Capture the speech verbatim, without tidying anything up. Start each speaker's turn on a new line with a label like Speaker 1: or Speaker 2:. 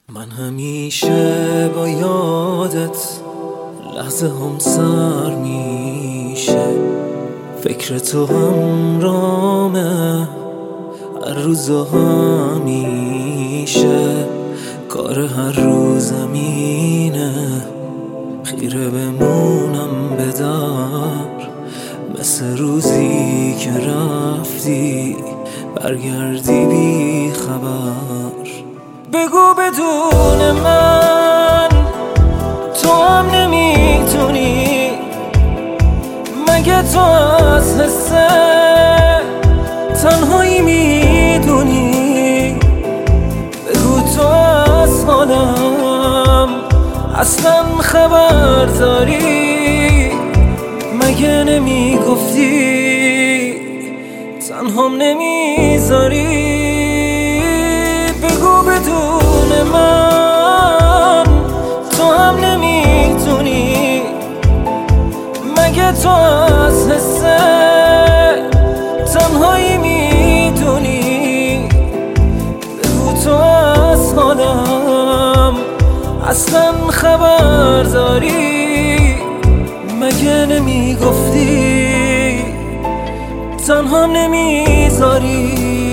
Speaker 1: من همیشه با یادت لحظه هم سر میشه، فکر تو همرامه هر روز و همیشه، کار هر روز زمینه خیره بمونم به در، مثل روزی که رفتی برگردی بی خبر. بگو بدون من تو هم نمیتونی، مگه تو از حس تنهایی میدونی؟ بگو تو از حالم اصلا خبر داری، مگه نمیگفتی تنهام نمیذاری؟ بگو بدون من تو هم نمیتونی، مگه تو از حس تنهایی میدونی؟ بگو تو از حالم اصلا خبر داری، مگه نمیگفتی تنها نمیذاری؟